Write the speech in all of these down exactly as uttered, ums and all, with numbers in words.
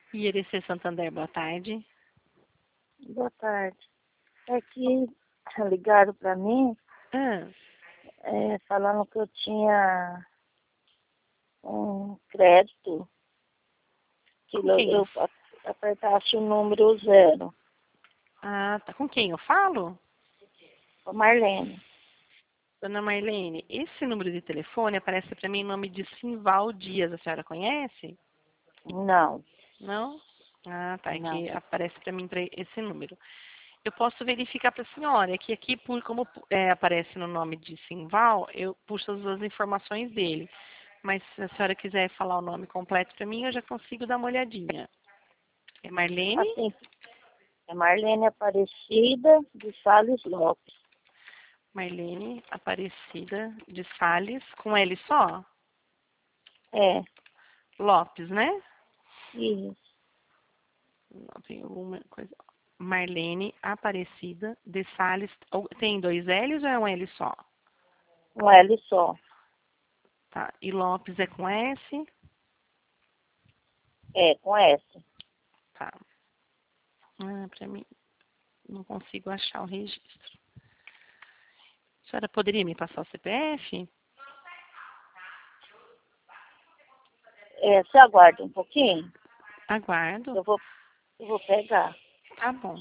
I R C Santander, boa tarde. Boa tarde. É que ligaram para mim, Ah, é, falando que eu tinha um crédito, que com eu, quem eu... eu a- apertasse o número zero. Ah, tá. Com quem eu falo? A Marlene. Dona Marlene, esse número de telefone aparece para mim em nome de Simval Dias. A senhora conhece? Não, Não? Ah, tá. É não. que aparece para mim pra esse número. Eu posso verificar para a senhora, é que aqui, por, como é, aparece no nome de Simval, eu puxo as duas informações dele. Mas se a senhora quiser falar o nome completo para mim, eu já consigo dar uma olhadinha. É Marlene? Assim, é Marlene Aparecida de Salles Lopes. Marlene Aparecida de Sales, com L só? É, Lopes, né? isso. Não, tem alguma coisa. Marlene Aparecida de Sales. Ou- Tem dois L's ou é um L só? Um L só. Tá. E Lopes é com S? É, com S. Tá. Ah, pra mim, não consigo achar o registro. A senhora poderia me passar o C P F? É, você aguarda um pouquinho? Aguardo. Eu vou, eu vou pegar. Tá bom.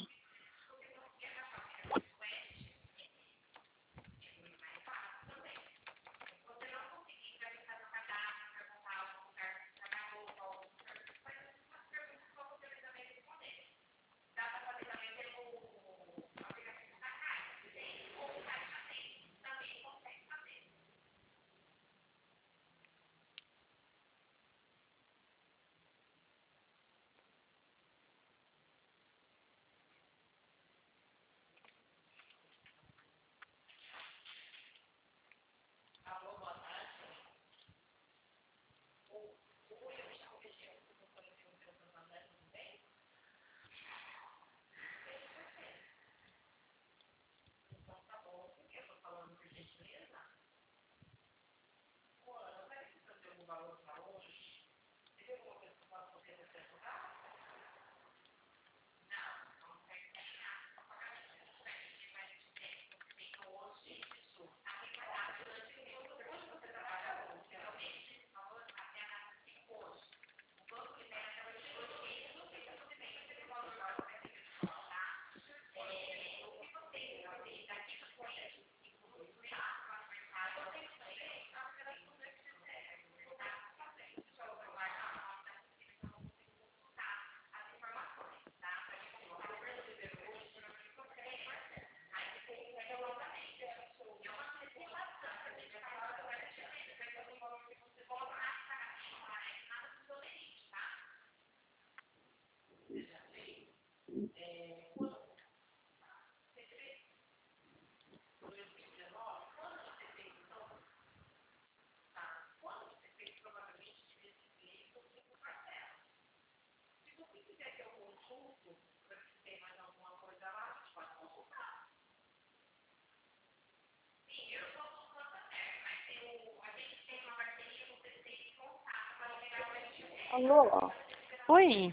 Alô? Oi.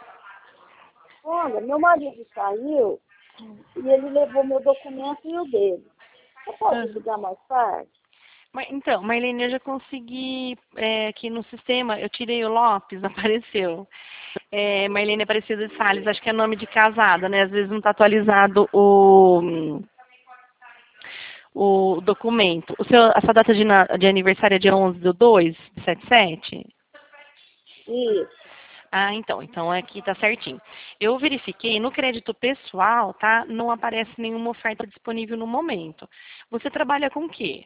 Olha, meu marido saiu e ele levou meu documento e o dele. Você pode Aham. ligar mais tarde? Mas, então, Marlene, eu já consegui é, aqui no sistema, eu tirei o Lopes, apareceu. É, Marlene Aparecida de Salles, acho que é nome de casada, né? Às vezes não está atualizado o, o documento. O seu, a sua data de, na- de aniversário é dia onze do dois de setenta e sete? Isso. Ah, então, então aqui tá certinho. Eu verifiquei, no crédito pessoal, tá? Não aparece nenhuma oferta disponível no momento. Você trabalha com o quê?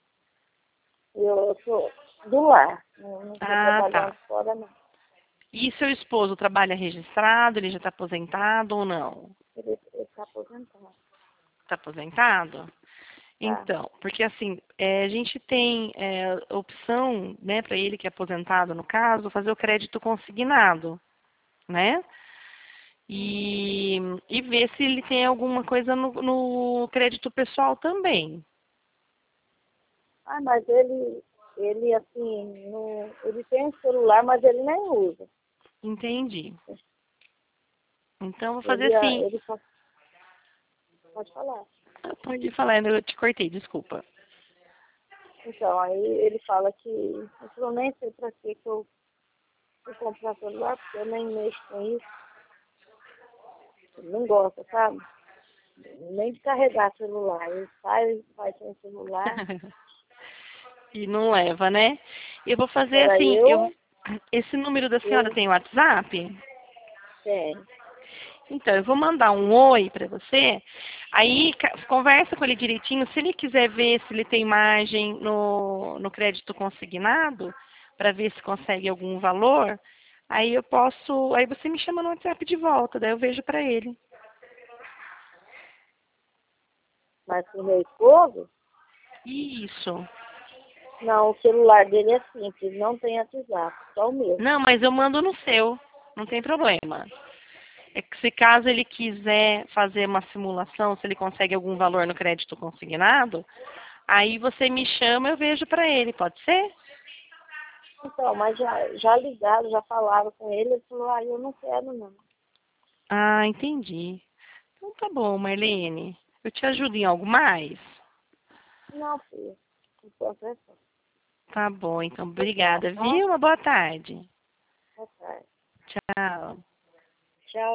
Eu sou do lar. Não estou Ah, trabalhando tá. fora, não. E seu esposo trabalha registrado? Ele já está aposentado ou não? Ele está aposentado. Está aposentado? Tá. Então, porque assim, é, a gente tem é, opção, né, para ele que é aposentado, no caso, fazer o crédito consignado, né? Uhum. E, e ver se ele tem alguma coisa no, no crédito pessoal também. Ah, mas ele, ele assim, não, ele tem um celular, mas ele nem usa. Entendi. Então, vou fazer Ele, assim. ele só... Pode falar. Ah, pode falar, eu te cortei, desculpa. Então, aí ele fala que eu falou, nem sei pra que que eu fui comprar celular, porque eu nem mexo com isso. Ele não gosta, sabe? Nem de carregar celular. Ele sai, vai sem celular. E não leva, né? Eu vou fazer Agora assim, eu, eu, esse número da senhora eu tem WhatsApp? tenho. Então, eu vou mandar um oi para você, aí ca- conversa com ele direitinho, se ele quiser ver se ele tem imagem no, no crédito consignado, para ver se consegue algum valor, aí eu posso, aí você me chama no WhatsApp de volta, daí eu vejo para ele. Mas com o meu esposo, Isso. não, o celular dele é simples, não tem WhatsApp, só o meu. Não, mas eu mando no seu, não tem problema. É que se caso ele quiser fazer uma simulação, se ele consegue algum valor no crédito consignado, aí você me chama, eu vejo para ele, pode ser? Então, mas já, já ligaram, já falaram com ele, ele falou, ah, eu não quero não. Ah, entendi. Então tá bom, Marlene. Eu te ajudo em algo mais? Não, filho, enquanto é só. Tá bom, então Tá, obrigada, tá? viu? Uma boa tarde. Boa tarde. Tchau.